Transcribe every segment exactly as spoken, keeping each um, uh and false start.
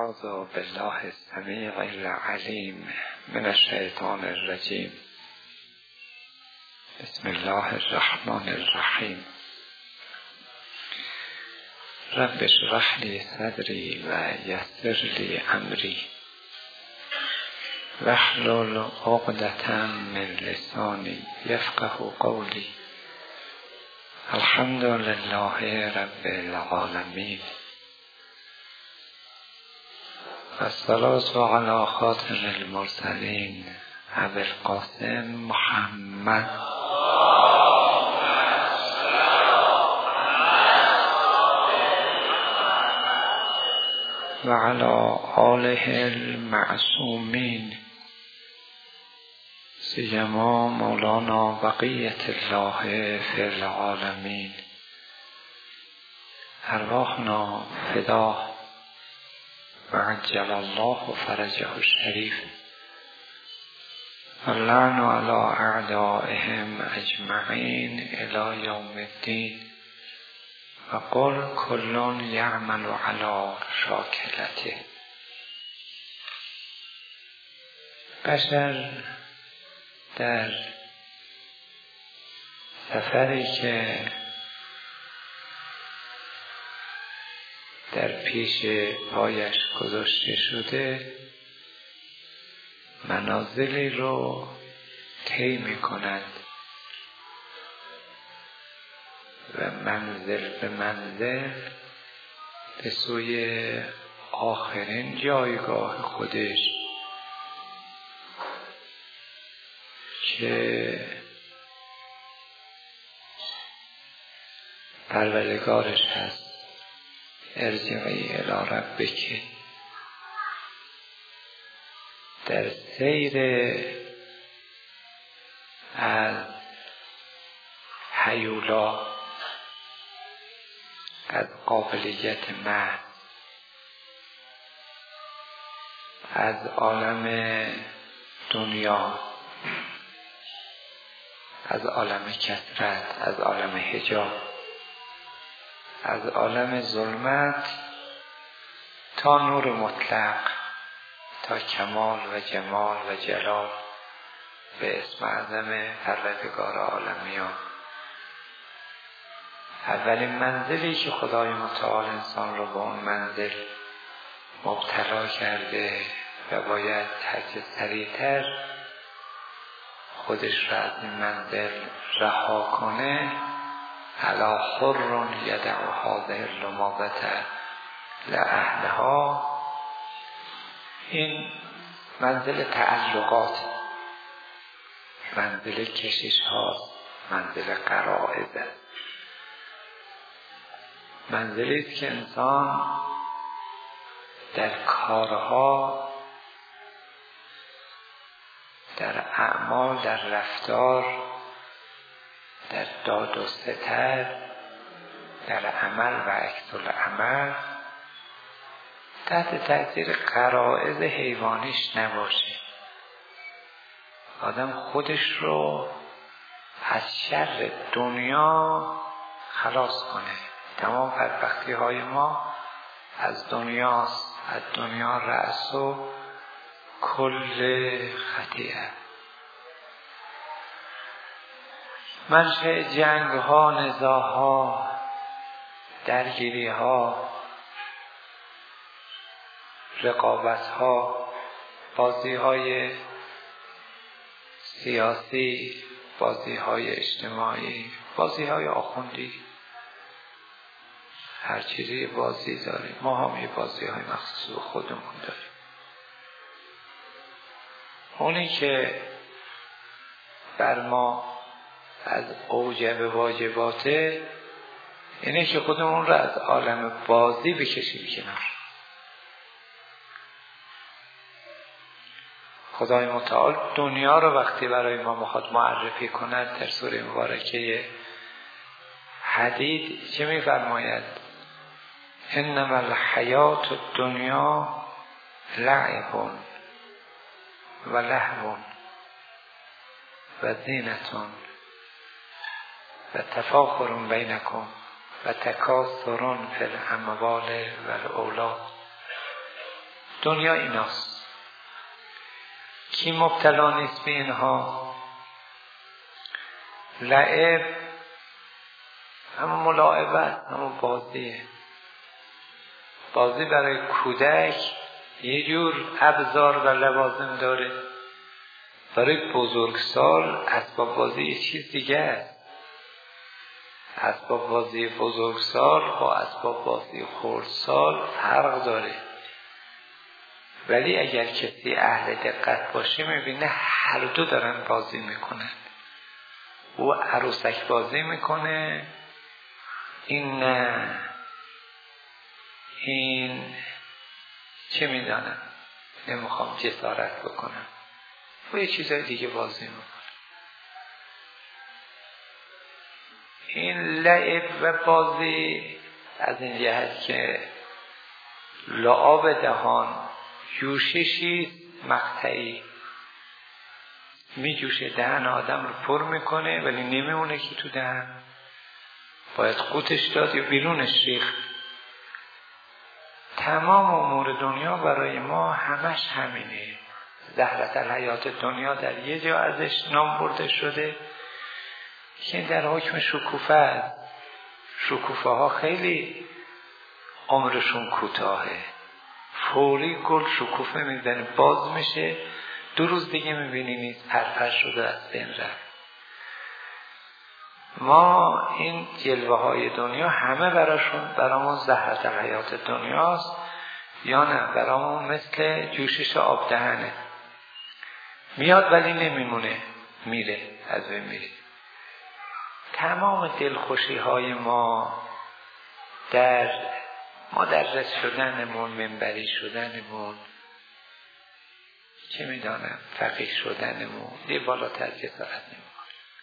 اعوذ بالله السمیع العلیم من الشیطان الرجیم. بسم الله الرحمن الرحیم. رب اشرح لی صدری و یسر لی امری واحلل عقدة من لسانی یفقهوا قولی. الحمد لله رب العالمین. الصلاة علی خاتم المرسلین ابی القاسم محمد و علی آله المعصومین، سیما مولانا بقیت الله فی العالمین. ارواحنا فداه و عجل الله فرجه الشریف. اللعن علی اعدائهم اجمعین الی یوم الدین. و قل کل یعمل علی شاکلته. بشر در سفری که در پیش پایش گذاشته شده منازلی رو طی می کند و منزل به منزل به سوی آخرین جایگاه خودش که پروردگارش هست، ارجعی الی ربک، در سیر از هیولا، از قابلیت محض، از عالم دنیا، از عالم کثرت، از عالم حجاب، از عالم ظلمت تا نور مطلق، تا کمال و جمال و جلال به اسم اعظم پروردگار عالمیان. اولین منزلی که خدای متعال انسان رو به اون منزل مبتلا کرده و باید هرچه سریعتر خودش را از این منزل رها کنه، علی حر یدع هذه اللماضة لأهلها، این منزل تعلقات، منزل کشش ها، منزل غرائز است. منزلی است که انسان در کارها، در اعمال، در رفتار، در داد و ستد، در عمل و عکس العمل تحت تأثیر غرایز حیوانیش نباشه. آدم خودش رو از شر دنیا خلاص کنه. تمام بدبختی های ما از دنیاست، از دنیا رأس و کل خطیئه. منشأ جنگ ها، نزاع ها، درگیری ها، رقابت ها، بازی های سیاسی، بازی های اجتماعی، بازی های آخوندی، هر چیزی بازی داریم. ما هم یه بازی های مخصوص خودمون داریم. اونی که بر ما از اوجب واجباته اینه که خودمون رو از عالم بازی بکشیم کنار. خدای متعال دنیا رو وقتی برای ما میخواد معرفی کند در سوره مبارکه حدید چه میفرماید؟ انما الحیات الدنیا لعب و لهو و زینة و تفاخر بینکم و تکاثر فی الاموال و الاولاد. دنیا ایناست. کی مبتلا نیست به اینها؟ لعب همون ملاعبت، همون بازیه. بازی برای کودک یه جور ابزار و لوازم داره، برای بزرگسال اسباب بازی یه چیز دیگه است. اسباب بازی بزرگسال با اسباب بازی خردسال فرق داره. ولی اگر کسی اهل دقت باشه میبینه هر دو دارن بازی میکنن. او عروسک بازی میکنه، این نه، این چه میدانم، نمیخوام جسارت بکنم، و یه چیزای دیگه بازی میکنه. این لعب و بازی از این جهت که لعاب دهان جوششی مقطعی می جوشه، دهن آدم رو پر میکنه ولی نمیمونه که تو دهن، باید قوتش داد یا بیرونش ریخت. تمام امور دنیا برای ما همش همینه. زهرة الحیات دنیا در یه جا ازش نام برده شده که در حکم شکوفه است. شکوفه ها خیلی عمرشون کوتاهه، فوری گل شکوفه میزنه باز میشه، دو روز دیگه میبینی نیست، پرپر شده از بین رفت. ما این جلوه های دنیا همه براشون برامون زهرة الحیات دنیاست یا نه برامون مثل جوشش آب دهنه، میاد ولی نمیمونه، میره، از بین میره. تمام دلخوشی های ما در مدرس شدنمون، منبری شدنمون، چه میدانم فقیه شدنمون، یه بالاتر جسارت نمیکنه.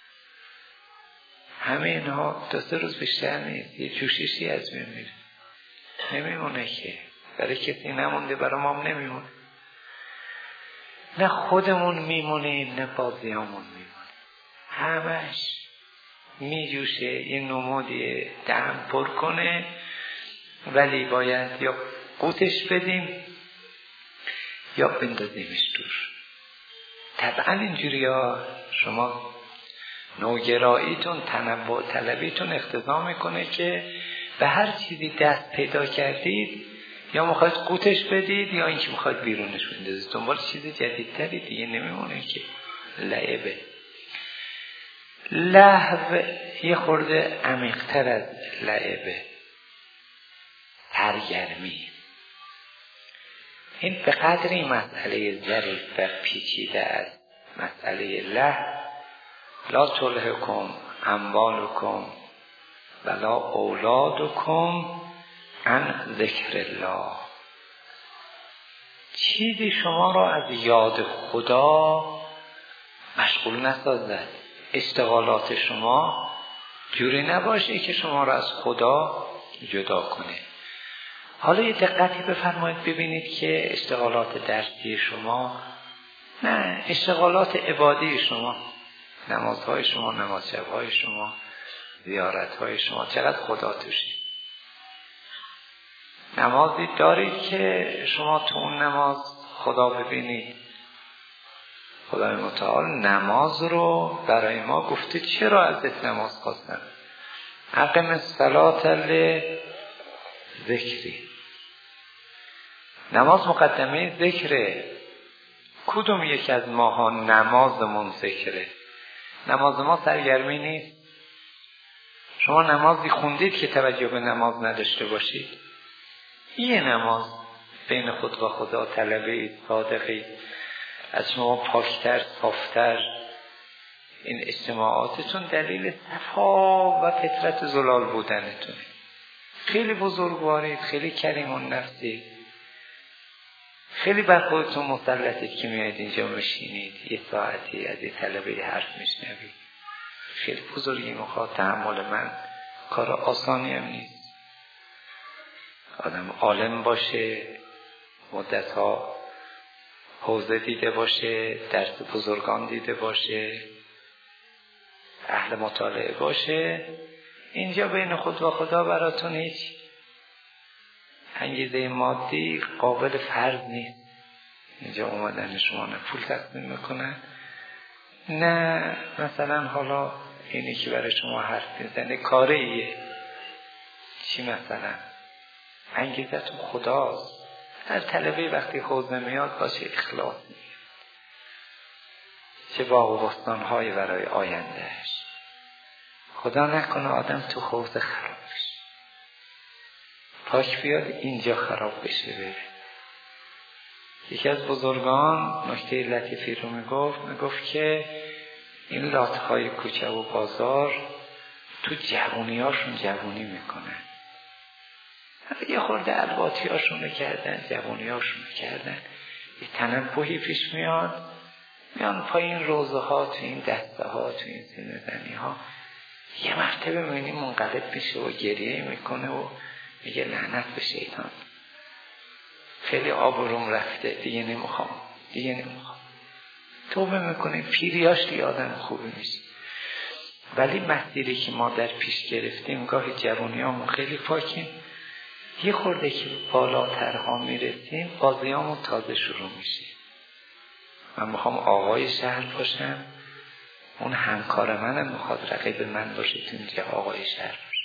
همه اینها دو سه روز بیشتر نیست، یه جوششی از بین میره، نمیمونه که. برای کسی نمونده، برای ما هم نمیمونه. نه خودمون میمونیم نه بازیامون میمونه، همش میجوشه. یه نمودی دهن پر کنه ولی باید یا قوتش بدیم یا بندازیمش دور. طبعا اینجوری ها شما نوگراییتون، تنوع طلبیتون اقتضا میکنه که به هر چیزی دست پیدا کردید یا میخواید قوتش بدید یا اینکه میخواید بیرونش بندازید، دنبال چیز جدیدتری دیگه نمیمونه که. لعبه لهو یه خورده عمیق‌تر از لعبه، سرگرمی. این به قدری مسئله ظریف و پیچیده است. مسئله لهو، لا تلهکم اموالکم ولا اولادکم عن ذکر الله. چیزی شما را از یاد خدا مشغول نسازد. اشتغالات شما جوری نباشه که شما را از خدا جدا کنه. حالا یه دقتی بفرمایید ببینید که اشتغالات درسی شما، نه، اشتغالات عبادی شما، نمازهای شما، نماز شبهای شما، زیارتهای شما، چقدر خدا توشید. نمازی دارید که شما تو اون نماز خدا ببینید. خدای متعال نماز رو برای ما گفته چرا ازت نماز خواستن؟ اقم الصلاة لذکری. نماز مقدمه ذکره. کدوم یک از ماها نمازمون ذکره؟ نماز ما سرگرمی نیست. شما نمازی خوندید که توجه به نماز نداشته باشید؟ یه نماز بین خود و خدا طلبید، صادقید، از شما پاکتر، صافتر. این اجتماعاتتون دلیل صفا و فطرت زلال بودنتونه. خیلی بزرگوارید، خیلی کریم النفسید، خیلی بر خودتون مسلطید که میاد اینجا میشینید یه ساعتی از یه طلبه حرف میشنوید. خیلی بزرگی میخواد تحمل من، کار آسانی هم نیست. آدم عالم باشه، مدتها حوزه دیده باشه، درس بزرگان دیده باشه، اهل مطالعه باشه. اینجا بین خود و خدا براتون هیچ انگیزه مادی قابل فرض نیست. اینجا اومدن شما نه پول تقدیم میکنن، نه مثلا حالا اینی که برای شما حرف میزنه کاره ایه. چی مثلا؟ انگیزتون خداست. هر طلبه وقتی حوزه میاد باشه اخلاص میاد، چه باغ و بستان‌های برای آیندهش. خدا نکنه آدم تو حوزه خراب بشه، پاک بیاد اینجا خراب بشه بره. یکی از بزرگان نکته لطیفی رو میگفت، میگفت که این لاتهای کوچه و بازار تو جوونیاشون جوونی میکنن. یه خورده الباطی هاشون رو کردن، جوونی هاشون رو کردن، یه تنبهی پیش میاد، میان پایین روزه ها، تو این دسته ها، تو این سینه زنی ها، یه مرتبه میبینی منقلب میشه و گریه میکنه و میگه لعنت به شیطان، خیلی آبروم رفته، دیگه نمیخوام دیگه نمیخوام توبه میکنه. پیریاش دیگه آدم خوبی میشه. ولی مسیری که ما در پیش گرفتیم، گاهی جوانیامون خیلی پاکیم، یه خورده که بالاترها میرسیم بازیامون تازه شروع میشه. من میخوام آقای شهر باشم، اون همکار منم میخواد رقیب من باشه تو اینجا آقای شهر باشه.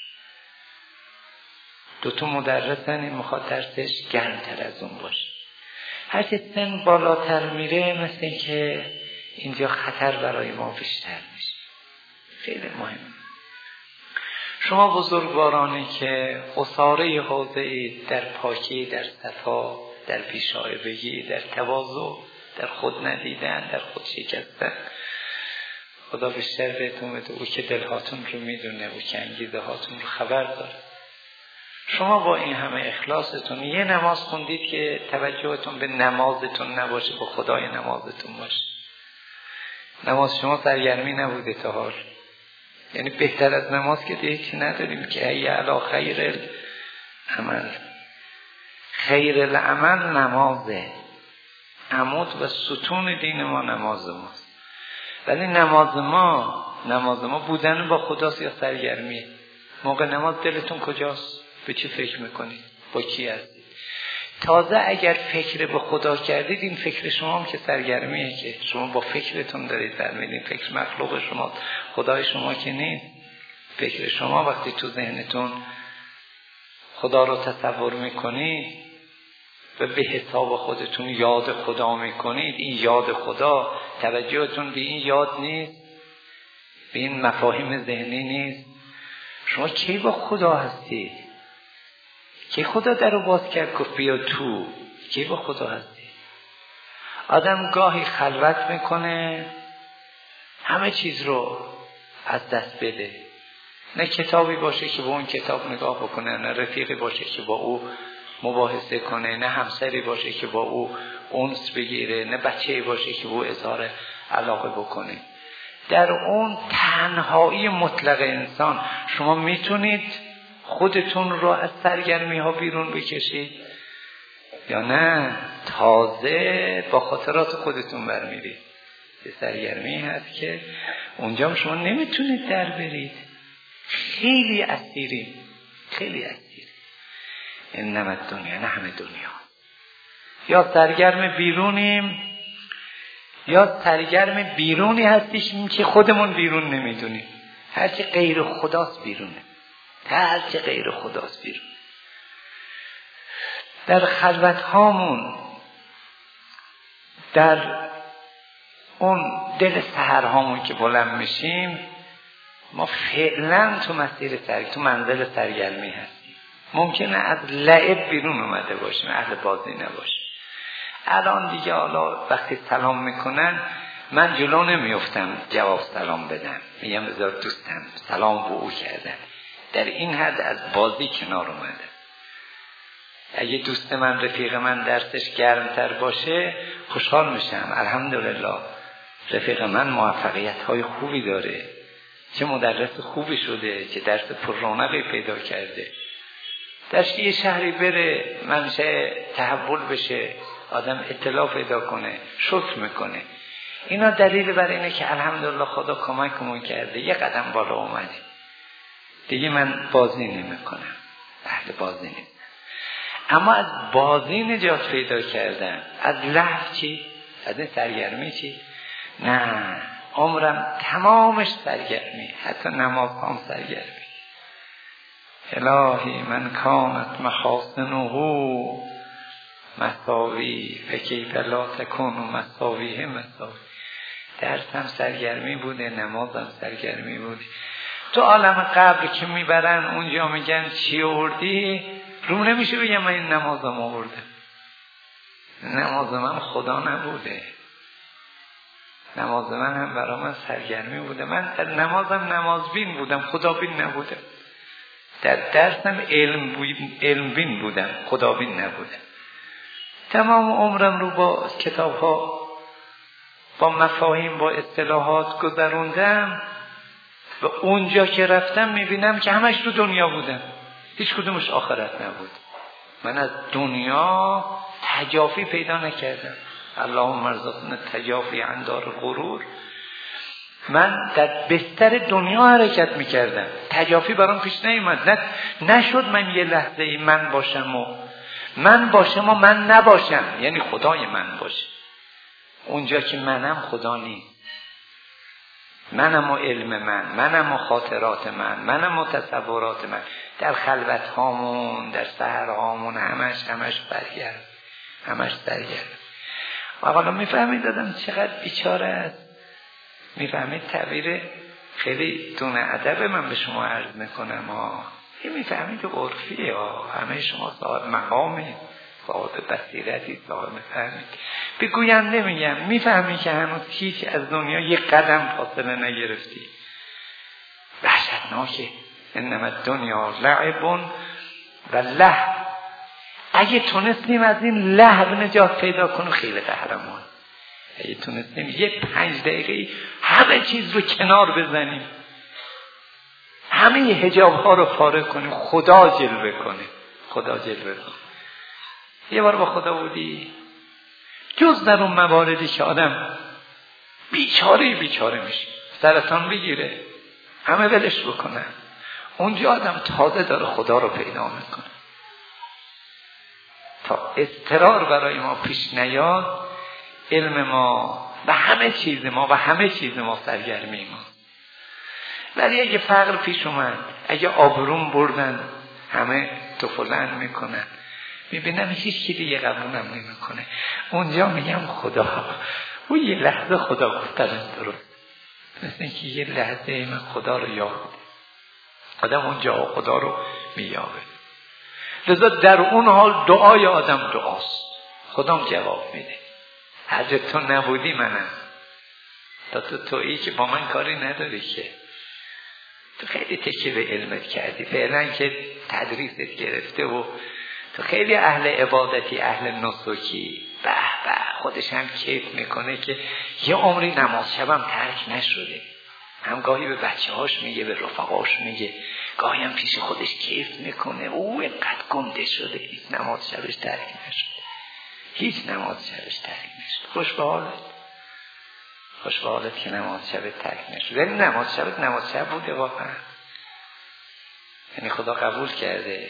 دوتا مدرسن، این میخواد درسش گرمتر از اون باشه. هر که سن بالاتر میره مثل این که اینجا خطر برای ما بیشتر میشه. خیلی مهمه. شما بزرگوارانی که خساره حوزه‌ای در پاکی، در صفا، در پیشایبگی، در تواضع، در خود ندیدن، در خود شکستن، خدا بیشتر بهتون بده. او که دلهاتون رو میدونه، او که انگیزه هاتون رو خبر داره. شما با این همه اخلاصتون یه نماز خوندید که توجهتون به نمازتون نباشه، به خدای نمازتون باشه. نماز شما سرگرمی نبوده تا حال. یعنی بهتر از نماز که دیگه چی نداریم که ای علا خیر العمل. خیر العمل نمازه، عمود و ستون دین ما نماز ماست. ولی نماز ما نماز ما بودن با خداست یا سرگرمی؟ موقع نماز دلتون کجاست؟ به چی فکر میکنید؟ با کی هستید؟ تازه اگر فکر به خدا کردید، این فکر شما هم که سرگرمیه، که شما با فکرتون دارید برمیدید. فکر مخلوق شما، خدای شما که نیست. فکر شما وقتی تو ذهنتون خدا رو تصور میکنید و به حساب خودتون یاد خدا میکنید، این یاد خدا توجهتون به این یاد نیست، به این مفاهیم ذهنی نیست. شما کی با خدا هستید؟ کی خدا در رو باز کرد گفت بیا تو؟ کی با خدا هستید؟ آدم گاهی خلوت میکنه همه چیز رو از دست بده، نه کتابی باشه که با اون کتاب نگاه بکنه، نه رفیقی باشه که با او مباحثه کنه، نه همسری باشه که با او انس بگیره، نه بچه‌ای باشه که با او اظهار علاقه بکنه. در اون تنهایی مطلق انسان شما میتونید خودتون رو از سرگرمی ها بیرون بکشید یا نه تازه با خاطرات خودتون برمیرید؟ یه سرگرمی هست که اونجا هم شما نمیتونید در برید. خیلی اسیرید، خیلی اسیرید. این نمت دنیا، نه همه دنیا. یا سرگرم بیرونیم یا سرگرم بیرونی هستیم که خودمون بیرون نمیدونیم. هرچی غیر خداست بیرونه، هرچی غیر خداست بیرون. در خلوت هامون، در اون دل سحر هامون که بلند میشیم، ما فعلا تو مسیر سرگرمی، تو منزل سرگرمی هستیم. ممکنه از لعب بیرون اومده باشیم، اهل بازی نباشیم. الان دیگه حالا وقتی سلام میکنن من جلو نمیفتم جواب سلام بدم، میگم بذار دوستم سلام به او کردن. در این حد از بازی کنار اومده. اگه دوست من، رفیق من درسش گرمتر باشه خوشحال میشم. الحمدلله رفیق من موفقیت های خوبی داره، چه مدرس خوبی شده، چه درس پر رونقی پیدا کرده. درش یه شهری بره منشه تحول بشه، آدم اطلاع پیدا کنه، شکر میکنه. اینا دلیل بر اینه که الحمدلله خدا کمکمون کرده، یه قدم بالا اومده. دیگه من بازی نمی کنم، اهل بازی نمی. اما از بازی نجات پیدا کردم. از لهو چی؟ از این سرگرمی چی؟ نه، عمرم تمامش سرگرمی، حتی نماز هم سرگرمی. الهی من کانت محاسنه مساوی فکیف لا تکون مساویه مساوی. درسم سرگرمی بوده، نمازم سرگرمی بوده. تو عالم قبر که میبرن اونجا میگن چی آوردی، رو نمیشه بگم من این نمازم آوردم. نماز من خدا نبوده، نماز من هم برای من سرگرمی بوده. من در نمازم نمازبین بودم، خدابین نبودم. در درسم علم, علم بین بودم، خدابین نبودم. تمام عمرم رو با کتاب ها، با مفاهیم، با اصطلاحات گذروندم و اونجا که رفتم میبینم که همش رو دنیا بودم، هیچ کدومش آخرت نبود. من از دنیا تجافی پیدا نکردم. اللهم ارزقنا تجافی عن دار الغرور. من در بستر دنیا حرکت میکردم، تجافی برام پیش نیومد. نه نشد من یه لحظه ای من باشم و من باشم و من نباشم، یعنی خدای من باشه. اونجا که منم خدا نیست، منم و علم من، منم و خاطرات من، منم و تصورات من. در خلوت هامون، در سحر هامون همش همش برگرد، همش برگرد. و حالا میفهمید دادم چقدر بیچاره است. میفهمید تعبیر خیلی دون ادب من به شما عرض میکنم ها. این میفهمید عرفیه ها. همه شما صاحب مقامی، صاحب بصیرتی، صاحب فهمید. بگویم نمیگم، میفهمی که هنوز هیچ از دنیا یک قدم فاصله نگرفتی. وحشتناکه. انما دنیا لعب و لهو. اگه تونستیم از این لهو نجات پیدا کنیم خیلی قهرمان. اگه تونستیم یه پنج دقیقه همه چیز رو کنار بزنیم، همه حجاب ها رو فارغ کنیم، خدا جلوه کنه، خدا جلوه کنه. یه بار با خدا بودی، جز در اون مواردی که آدم بیچاره بیچاره میشه، سرطان بگیره، همه ولش بکنن، اونجا آدم تازه داره خدا رو پیدا میکنه. تا اضطرار برای ما پیش نیاد، علم ما و همه چیز ما و همه چیز ما سرگرمی ما. ولی اگه فقر پیش اومد، اگه آبروم بردن، همه توفلن میکنن، میبینم هیچ کی دیگه قبولم نمیکنه. اونجا میگم خدا، اون یه لحظه خدا گفتن درست، مثل اینکه یه لحظه من خدا رو یاد، آدم اونجا خدا رو مییابه. لذا در اون حال دعای آدم دعاست، خدام جواب میده. حضرت تو نبودی منم، تا تو تویی که با من کاری نداری، که تو خیلی تکیه به علمت کردی، فعلا که تدریست گرفته و تو خیلی اهل عبادتی، اهل نسکی، به به خودش هم کیف میکنه که یه عمری نماز شبم ترک نشده. هم گاهی به بچه هاش میگه، به رفقاش میگه، گاهی هم پیش خودش کیف میکنه. او اینقدر گنده شده، هیچ نماز شبش ترک نشده، هیچ نماز شبش ترک نشده. خوش به حالت، خوش به حالت که نماز شبت ترک نشده. ولی نماز شبت نماز شب بوده واقعا، یعنی خدا قبول کرده.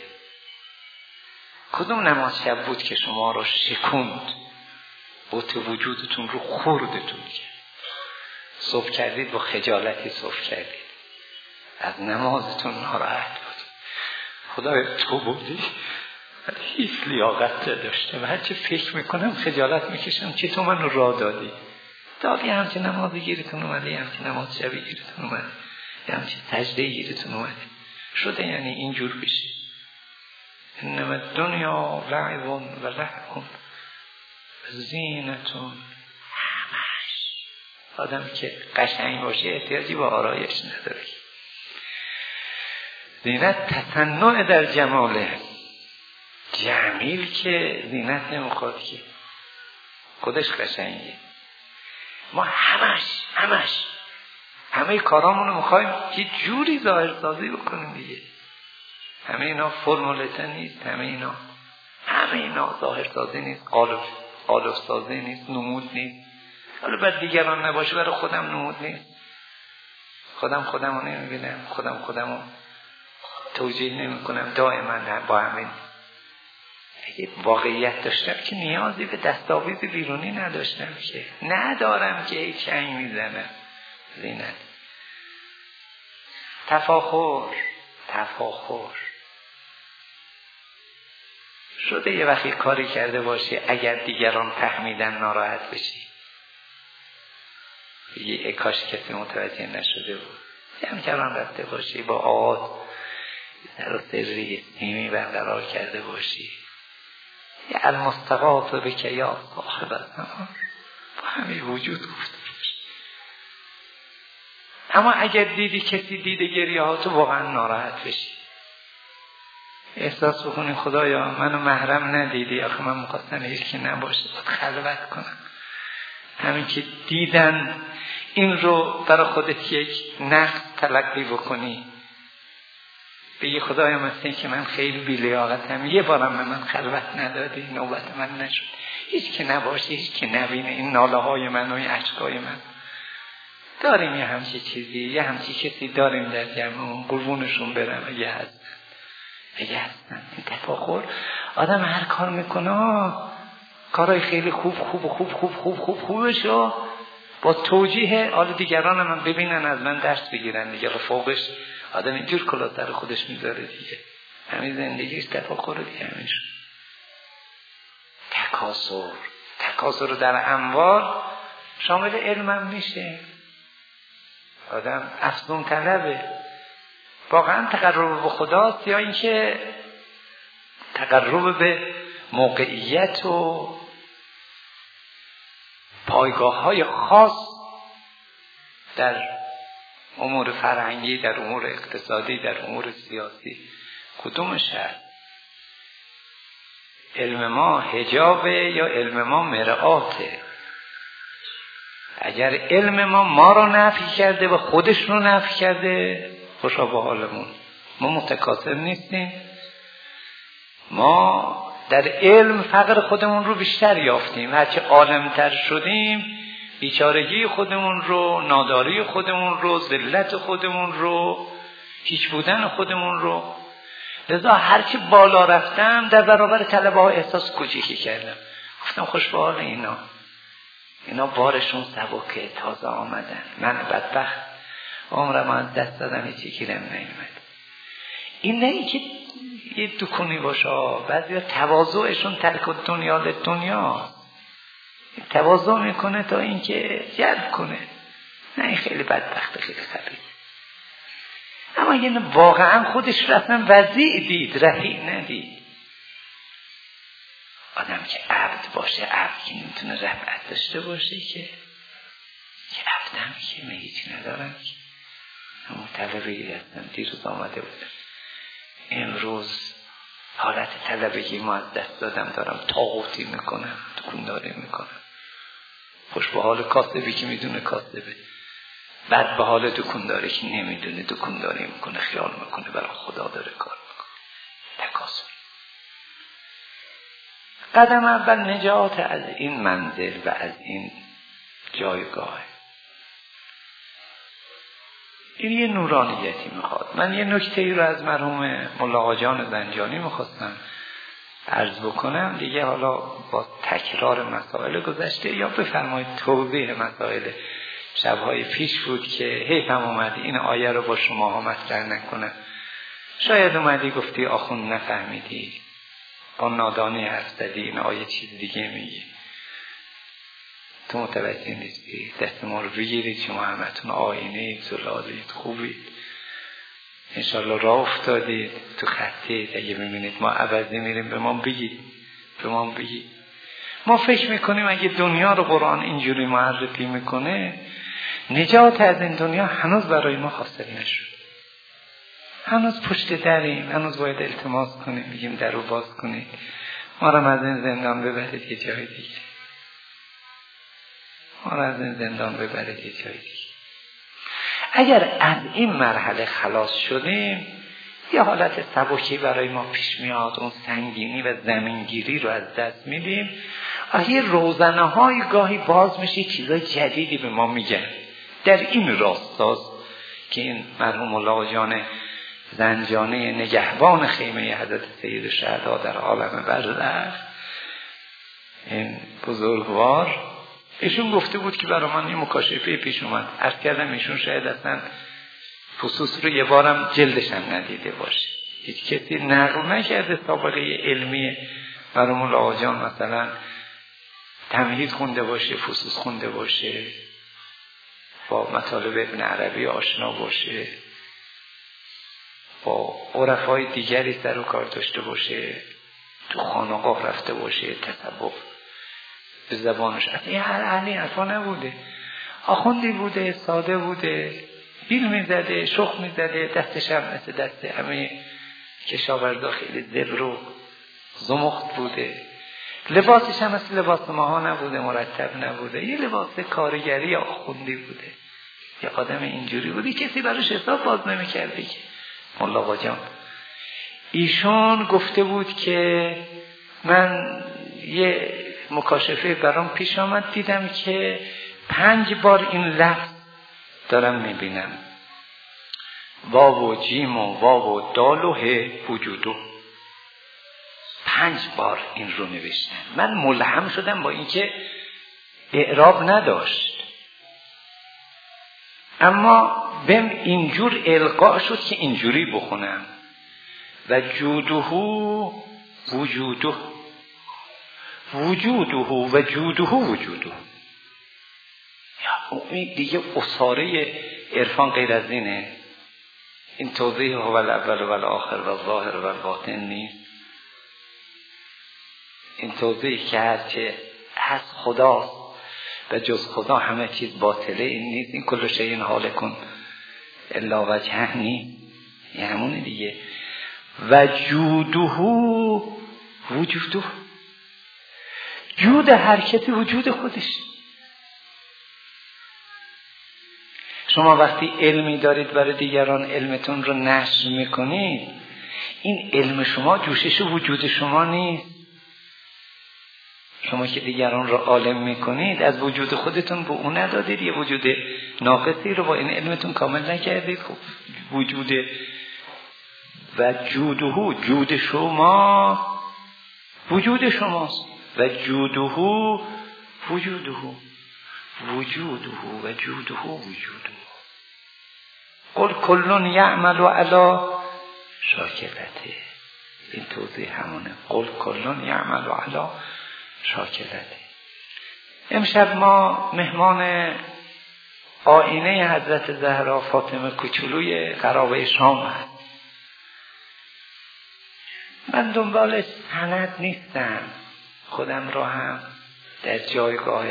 کدوم نماز شب بود که شما رو شکوند، بوت وجودتون رو خوردتون کرد، صبح کردید با خجالتی صبح کردید، از نمازتون ناراحت بود، خدای تو بودی هیچ لیاقت نداشته و هرچه فکر میکنم خجالت میکشم که تو من راه دادی. دادی همچه نمازی گیرتون اومده، همچه نماز شبی گیرتون اومده، همچه سجده گیرتون اومده شده، یعنی اینجور بشه. انما دنیا لعب و لهو زینتون. همش آدم که قشنگ باشه احتیاجی به آرایش نداره. زینت تصنع در جماله، جمیل که زینت نمیخواد که خودش قشنگه. ما همش همش همه کارامونو میخوایم یه جوری ظاهر سازی بکنیم دیگه. همه اینا فرمولته نیست، همه اینا همه اینا ظاهر سازی نیست، قالب قالب سازی نیست، نمود نیست. حالا بعد دیگران نباشه برای خودم نمود نیست. خودم خودمو نمیبینم، خودم خودمو توجیه نمی کنم، دائما با همین اگه واقعیت داشتم که نیازی به دستاویز بیرونی نداشتم، که ندارم که هیچ چنگ میزنم. زینت تفاخر تفاخر شده یه وقتی کاری کرده باشی اگر دیگران فهمیدن ناراحت بشی، یه کاش کسی متوجه نشده بود. جمع کلان رفته باشی با آواز در سری نیمی برقرار کرده باشی، یه المستقاط رو بکه یا صاحب الزمان با همه وجود گفته باشی. اما اگر دیدی کسی دیده گریه ها تو واقعا ناراحت بشی، احساس بکنی خدایا منو محرم ندیدی، آخه من می‌خواستم هیچکی نباشه خلوت کنم. همین که دیدن این رو برای خودت یک نقد تلقی بکنی، بگی خدایا مثل این که من خیلی بی‌لیاقتم، یه بارم به من خلوت ندادی، نوبت من نشد، هیچ که نباشه، هیچ که نبینه این ناله های من و این اشکای من. داریم یه همچی چیزی، یه همچی کسی داریم در جمعمون، قربونشون برم اگه هستن اگه هستن. این تفاخر آدم هر کار میکنه کارهای خیلی خوب خوب خوب خوب خوب خوب خوبشو با توجیه حال دیگران هم ببینن، از من درس بگیرن دیگه. فوقش آدم اینجور کلاه سر خودش میذاره دیگه. همین زندگیش تفاخر دیگه. همین شد تکاسر. تکاسر رو در انواع شامل علمم میشه. آدم افزون طلبه، واقعا تقرب به خداست یا اینکه تقرب به موقعیت و پایگاه های خاص در امور فرهنگی، در امور اقتصادی، در امور سیاسی؟ کدومش هست؟ علم ما حجابه یا علم ما مرآته؟ اگر علم ما ما رو نفی کرده و خودش رو نفی کرده، خوشا به حالمون. ما متکاسل نیستیم، ما در علم فقر خودمون رو بیشتر یافتیم. هرچه عالمتر شدیم بیچارگی خودمون رو، ناداری خودمون رو، ذلت خودمون رو، هیچ بودن خودمون رو. لذا هرچی بالا رفتم در برابر طلبه ها احساس کوچیکی کردم. گفتم خوش به حال اینا اینا بارشون سبکه، تازه آمدن. من بدبخت عمرم از دست دادم، هیچی گیرم نیومد. این نه ای که یه دکونی باشه، بعضی تواضعشون ترک دنیا لدنیا، تواضع میکنه تا اینکه جلب کنه. نه این خیلی بدبخت، خیلی خبیث. اما یه واقعا خودش رفتن وضیع دید، رفیع ندید. آدم که عبد باشه، عبد که نمیتونه رفعت داشته باشه، که که عبدم که من هیچی ندارم، که همون طلبگی هستم. دیروز آمده بودم، امروز حالت طلبگی ما از دست دادم، دارم طاغوتی میکنم، دکونداری میکنم. خوش به حال کاسبی که میدونه کاسبه، بد به حال دکونداری که نمیدونه دکونداری میکنه، خیال میکنه برای خدا داره کار میکنه. تکاسل. قدم اول نجات از این منزل و از این جایگاه. این یه نورانیتی میخواد. من یه نکته ای رو از مرحوم ملا آقا جان زنجانی میخواستم عرض بکنم دیگه، حالا با تکرار مسائل گذشته یا بفرمایید توضیح مسائل شبهای پیش بود که حیفم اومدی این آیه رو با شما ها مطرح نکنم. شاید اومدی گفتی آخوند نفهمیدی، با نادانی حرف زدی، این آیه چیز دیگه میگی، تو متوجه نیستی. دست ما رو بگیرید، شما همتون آینه زلالید، خوبید، انشالله راه افتادید، تو خطید. اگه ببینید ما عوضی میریم به ما بگید، به ما بگید. ما فکر میکنیم اگه دنیا رو قرآن اینجوری معرفی میکنه، نجات از این دنیا هنوز برای ما حاصل نشد. هنوز پشت دریم، هنوز باید التماس کنیم، بگیم در رو باز کنید، ما رو از این زندان ببرید یه جای دیگه، ما رو از این زندان ببرید یه جای دیگه. اگر از این مرحله خلاص شدیم، یه حالت سبکی برای ما پیش میاد، اون سنگینی و زمینگیری رو از دست میدیم. آهی روزنه های گاهی باز میشه، چیزای جدیدی به ما میگن. در این راستاست که این مرحوم ملا جان زنجانه نگهبان خیمه حضرت سید شهدا در عالم برزخ، این بزرگوار ایشون گفته بود که برای من این مکاشفه پیش اومد. عرض کردم ایشون شاید اصلا فصوص رو یه بارم جلدش هم ندیده باشه، هیچ کسی نقل نکرده سابقه علمی برای مولا آقا جان مثلا تمهید خونده باشه، فصوص خونده باشه، با مطالب ابن عربی آشنا باشه، با عرفای دیگری سر و کار داشته باشه، تو خانقاه رفته باشه، تصوف به زبانش این هر اهلی حرفا نبوده. آخوندی بوده، ساده بوده، بیل میزده، شخ میزده، دستش هم مثل دست همه کشاورزا خیلی زبر و زمخت بوده. لباسش هم مثل لباس ماها نبوده، مرتب نبوده، یه لباس کارگری آخوندی بوده، یه آدم اینجوری بودی، کسی براش حساب باز نمی‌کرد دیگه. مولا آقا جان ایشون گفته بود که من یه مکاشفه برام پیش آمد، دیدم که پنج بار این لفظ دارم میبینم، واو و جیم و واو و دال و ه وجودو، پنج بار این رو نوشتن. من ملهم شدم با اینکه اعراب نداشت، اما بهم اینجور القا شد که اینجوری بخونم و جوده وجوده وجوده و جوده وجوده. یا این دیگه اصاره عرفان غیر از اینه. این توضیح هو الاول و الاخر و الظاهر و الباطن نیست. این توضیح که هر چه هست خداست و جز خدا همه چیز باطله، این نیست. این کل شیء هالک الا وجهه نیست، یه همونه دیگه. و جوده وجوده، جود هر کسی وجود خودش. شما وقتی علمی دارید برای دیگران علمتون رو نشر میکنید، این علم شما جوشش وجود شما نیست. شما که دیگران رو عالم میکنید از وجود خودتون به اون ندادید، یه وجود ناقصی رو با این علمتون کامل نکردید. خب وجود و جوده، جود شما وجود شماست و جوده وجوده وجوده و جوده وجوده. قل کلون یعمل علی شاکلته. این توضیح همونه. قل کلون یعمل علی شاکلته. امشب ما مهمان آینه حضرت زهرا فاطمه کوچولوی خرابه شام هست. من دنبال سند نیستم، خودم را هم در جایگاه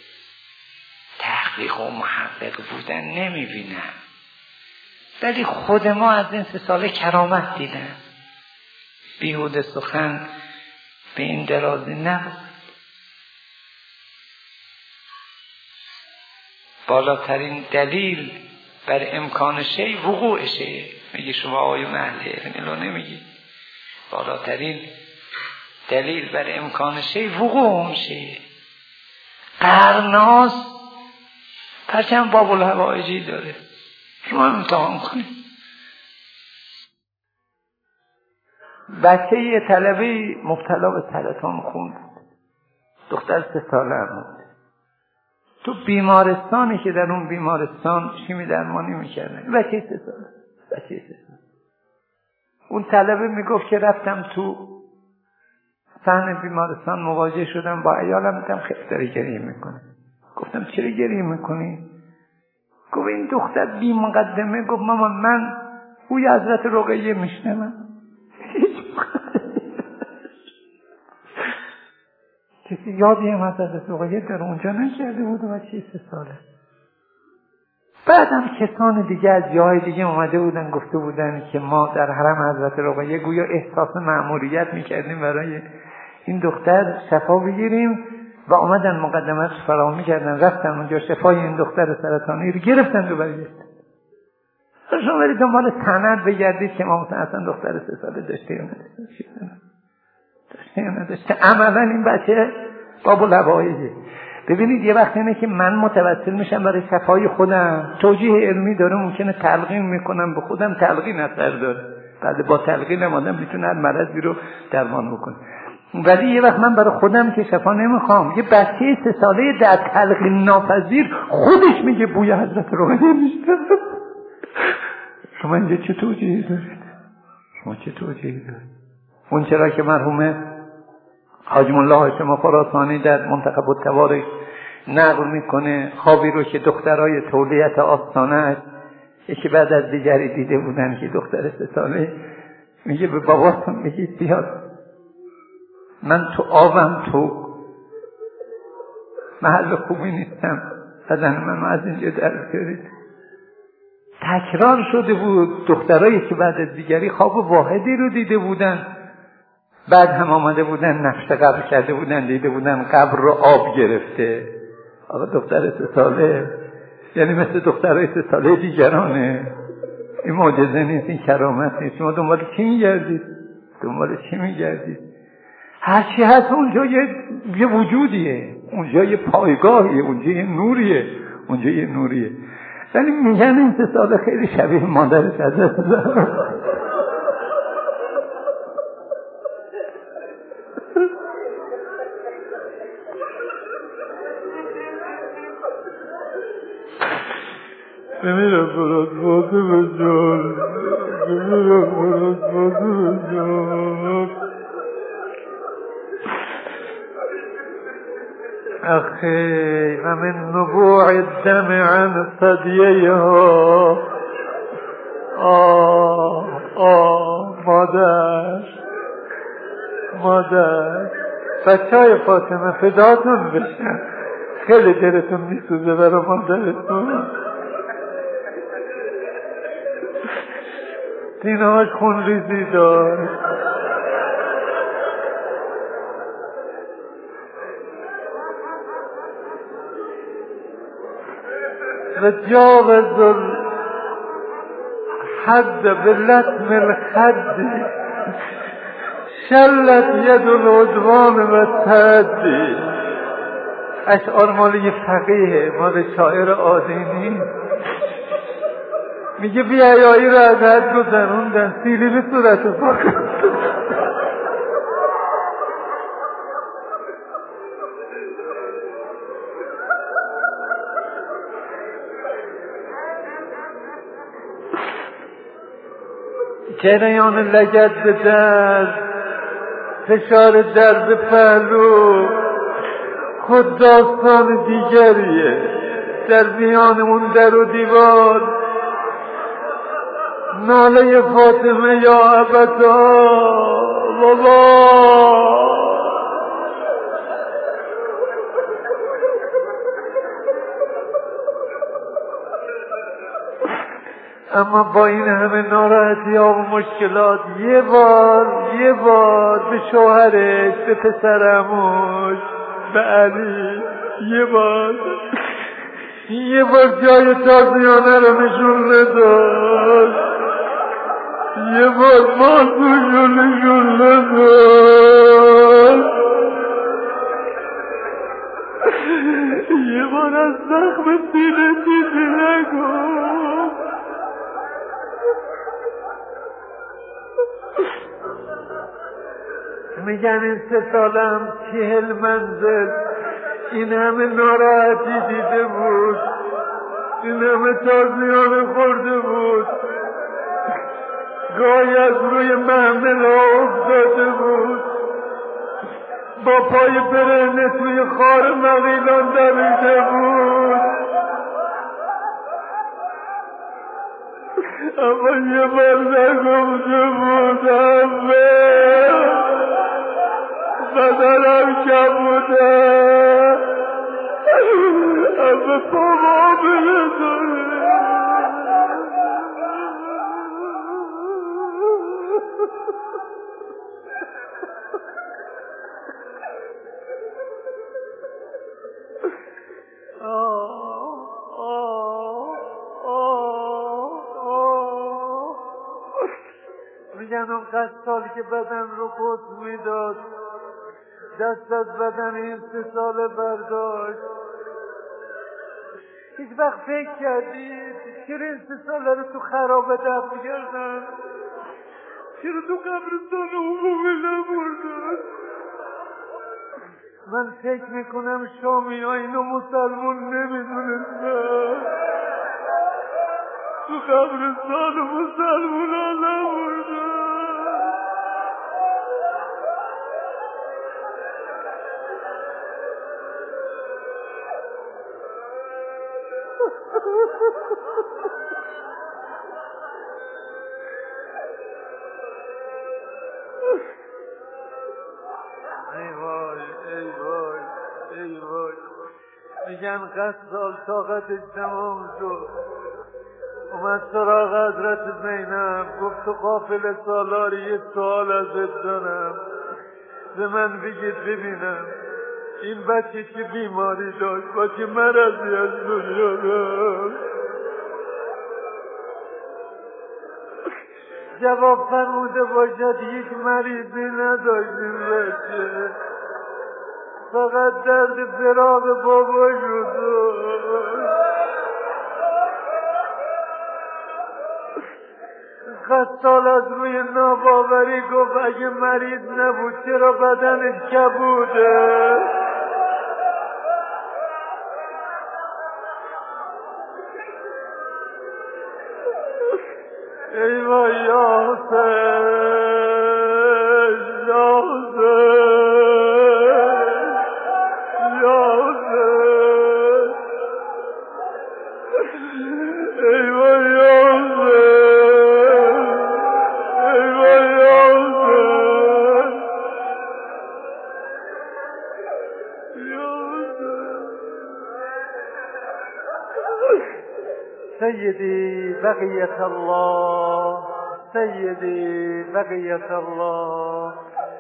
تحقیق و محقق بودن نمی بینم، ولی خود ما از این سه ساله کرامت دیدم. بیهوده سخن به این درازی نبود. بالاترین دلیل بر امکان شی وقوع شی. میگه شما آیون اهل علم اینو نمیگی. بالاترین دلیل بر امکان شی وقوع شی. قرناس پرچم باب الهوایجی داره، شما امتحان کنید. بچه یه طلبه مبتلا به سرطان خوند، دختر سه ساله هم. تو بیمارستانی که در اون بیمارستان شیمی درمانی میکردن، بچه سه ساله بچه سه ساله. اون طلبه میگفت که رفتم تو صحن بیمارستان مواجه شدم با عیالم، دیدم خیلی داره گریه میکنه. گفتم چرا گریه میکنی؟ گفت این دختر بی مقدمه گفت مامان من اوی حضرت رقیه میشنم. کسی یادی هم حضرت رقیه در اونجا نکرده بود و چی سه ساله. بعدم کسان دیگه از جای دیگه اومده بودن گفته بودن که ما در حرم حضرت رقیه گویا احساس مأموریت میکردیم برای این دختر شفا بگیریم و اومدن مقدمات فراهم کردن، رفتن اونجا شفای این دختر سرطانی رو گرفتن و برگشتن. شما برید دنبال سند بگردید که ما مثلا اصلا دختر سه ساله داشته یا نداشته داشته یا نداشته. عملا این بچه باب الهوایجه. ببینید یه وقت اینه که من متوسل میشم برای صفای خودم، توجیه علمی داره، ممکنه تلقین میکنم به خودم، تلقین اثر داره، بعد با تلقین آدم میتونه هر مرضی رو درمان بکنه. ولی یه وقت من برای خودم که شفا نمیخوام، یه بچه سه ساله در تلقین ناپذیر خودش میگه بوی حضرت رو نمیشنم. شما اینجا چه توجیهی دارید؟ شما چه توجیهی دارید؟ اون چرا که مرحوم حاج ملا هاشم خراسانی در منتخب التوارث نقل میکنه خوابی رو که دخترای تولیت آستانه یکی بعد از دیگری دیده بودن که دختر سه ساله میگه به باباتون میگید بیاد من تو آبم، تو محل خوبی نیستم، بدن من از اینجا در بیارید. تکرار شده بود. دخترایی که بعد از دیگری خواب واحدی رو دیده بودن، بعد هم آمده بودن نقش قبر کرده بودن، دیده بودن قبر رو آب گرفته. آقا دختر سه ساله یعنی مثل دخترای سه ساله دیگرانه. این معجزه نیست، این کرامت نیست. ما دنبال چی میگردید؟ دنبال چی میگردید؟ هرچی هست اونجا یه, یه وجودیه، اونجا یه پایگاهیه، اونجا یه نوریه، اونجا یه نوریه. ولی میگن این سه ساله خیلی شبیه مادرش از دست زهرا. بمیرم برات فاطمه جان، بمیرم برات فاطمه جان. أخي ومن نبوع الدم عن ثدييها. آه آه مادر مادر بچه‌های فاطمه فداتون بشن، خیلی دلتون میسوزه برای مادرتون. سینه‌هاش خون ریزی داشت. و جاوز الحد بلطم الخد شلت ید العدوان و تدی. اشعار مال یه فقیه، مال شاعر آدینی. میگه بیایایی رو از حد گذروندن، سیلی به صورت فقر. جریان لگد به درد، فشار درد پهلو خود داستان دیگریه. در میان اون در و دیوار ناله فاطمه یا ابدا بابا. اما با این همه ناراحتی ها و مشکلات یه بار یه بار به شوهرش، به پسرموش، به علی یه بار یه بار جای تازیانه رو نشون نداد، یه بار مازوش رو نشون نداد، یه بار از زخم سینه چیزی نگفت. میگن این سه سالم چهل منزل این همه ناراحتی دیده بود، این همه تازیانه خورده بود، گاهی از روی محمل ها افتاده بود، با پای برهنه توی خار مغیلان دویده بود. اما یه بار نگفته بود همه بدنم کم بوده، همه پاما بلداره. میگن اون قصال که بدن رو قطع میداد، دست از بدن این سه ساله برداشت، هیچ وقت فکر کردید چرا این سه ساله رو تو خرابه دفن کردن؟ چرا تو قبرستان عمومی نبردن؟ من فکر میکنم شامی ها اینو مسلمون نمیدونستن، تو قبرستان مسلمون ها نبردن. ای وای ای وای ای وای، میگن قصال طاقتش تمام شد، اومد سراغ حضرت زینب، گفت تو قافل سالاری یه سوال ازت دارم، به من بگید ببینم این بچه چه بیماری داشت، با چه مرضی از دنیا رفت؟ جواب فرموده باشد یک مریضی نداشت این بچه، فقط درد فراق بابا شد. خستال از روی ناباوری گفت اگه مریض نبود چرا بدنش کبوده؟ ای وای یا حسین یا حسین یا حسین، ای وای یا حسین ای وای یا حسین یا حسین. سيدي بقية الله سيدي بقية الله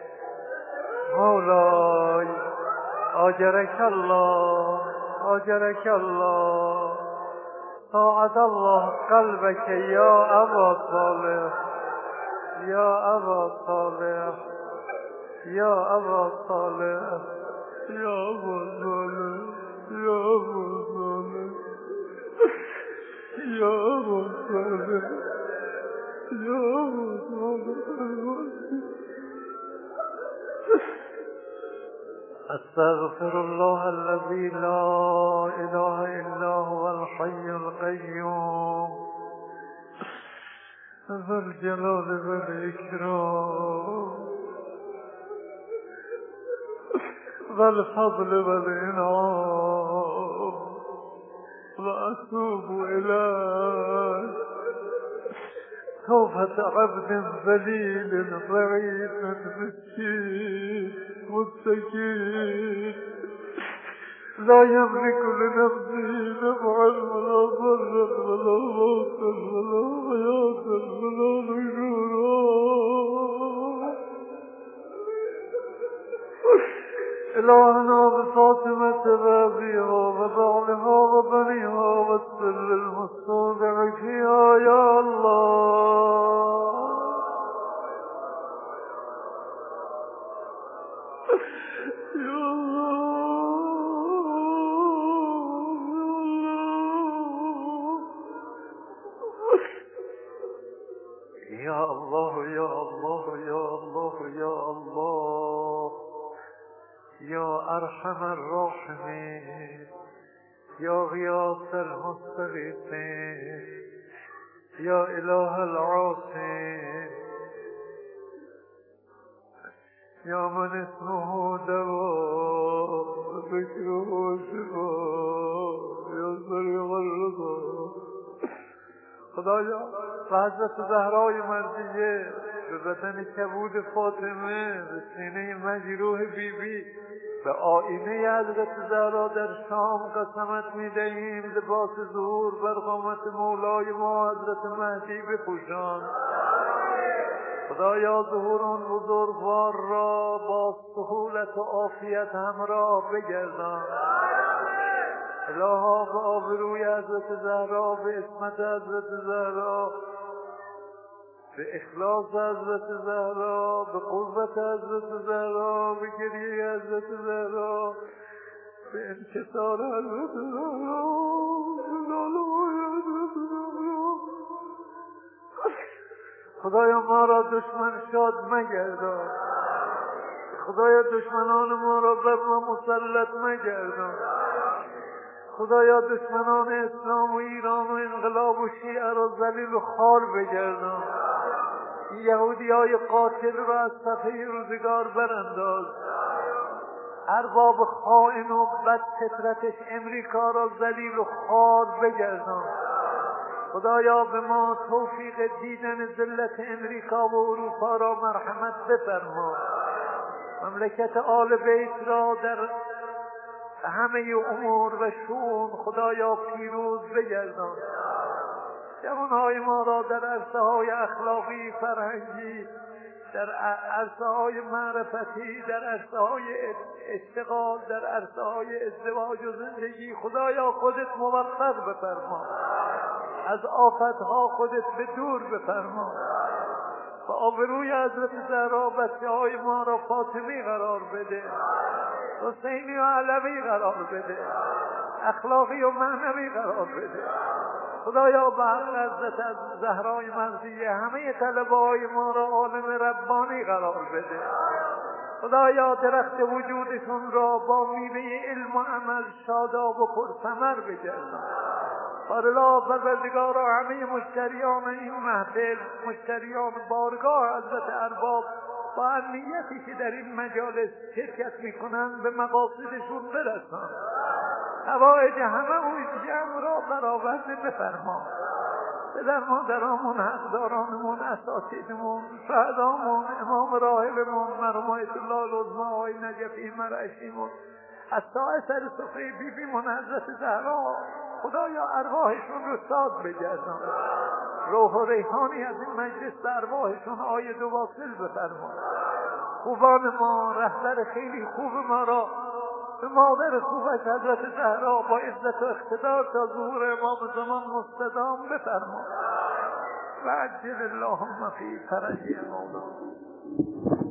مولاي آجرك الله آجرك الله ساعد الله قلبك يا أبا صالح يا أبا صالح يا أبا صالح يا أبا صالح يا أبا صالح يا أبا صالح يا أبا صالح. أستغفر الله الذي لا إله إلا هو الحي القيوم ذو الجلال والإكرام والفضل والإنعام، وأتوب إليه توبة عبد ذليل ضعيف مسكين مستكين لا يملك لنفسه نفعا ولا ضرا ولا موتا ولا حياة ولا نشورا. إلهنا بفاطمة بابيها وبعلها وبنيها والسر المستودع فيها يا الله يا الله يا الله يا الله يا الله يا أرحم الراحمين يا غياث المستغيثين يا إله العاصين يا من اسمه دواء ذكره شفاء يا سريع الرضا. خدایا و حضرت زهرای مرضیه به بدن کبود فاطمه، به سینه مجروح بی بی، به آینه حضرت زهرا در شام قسمت می‌دهیم لباس ظهور بر قامت مولای ما حضرت مهدی بپوشان. خدایا ظهور آن بزرگوار را با سهولت و عافیت همراه بگردان. الها به آبروی حضرت زهرا، به عصمت حضرت زهرا، به اخلاص حضرت زهرا، به قوت حضرت زهرا، به گریه حضرت زهرا، به انکسار حضرت زهرا خدایا ما را دشمن شاد مگردان، خدایا دشمنان ما را بر ما مسلط مگردان، خدایا دشمنان اسلام و ایران و انقلاب و شیعه را ذلیل و خوار بگردان، یهودی های قاتل را از صفحه روزگار برانداز، ارباب خائن و بد فطرتش امریکا را ذلیل و خوار بگردان. خدایا به ما توفیق دیدن ذلت امریکا و اروپا را مرحمت بفرما. مملکت آل بیت را در همه امور و شؤون خدایا پیروز بگردان. جوانهای ما را در عرصه های اخلاقی، فرهنگی، در عرصه های معرفتی، در عرصه های اشتغال، در عرصه های ازدواج و زندگی خدایا خودت موفق بفرما. از آفتها خودت به دور بفرما. و آبروی حضرت زهرا بچه های ما را فاطمی قرار بده، حسینی و علوی قرار بده، اخلاقی و معنوی قرار بده. خدایا به حق حضرت زهرای مرضیه همه طلبه های ما را عالم ربانی قرار بده. خدایا درخت وجودشون را با میوه علم و عمل شاداب و پرثمر بگردان. بارلا پروردگارا همه مشتریان این محفل، مشتریان بارگاه حضرت ارباب با امنیتی که در این مجالس شرکت میکنند به مقاصدشون برسان. حوائج همه اون جمع را برآورده بفرما. پدر مادرامون، حقدارانمون، اساتیدمون، شهدامون، امام راهبمون، مرحوم آیت الله العظمی آقای نجفی مرعشیمون، از سایه سر سفره بیبیمون حضرت زهرا، خدایا ارواحشون رو شاد بگردان. روح و ریحانی از این مجلس به ارواحشون آید و واصل بفرما. خوبان ما، رهبر خیلی خوب ما را به مادر خوبش حضرت زهرا با عزت و اقتدار تا ظهور امام زمان مستدام بفرما. و عجل اللهم فی فرج مولانا.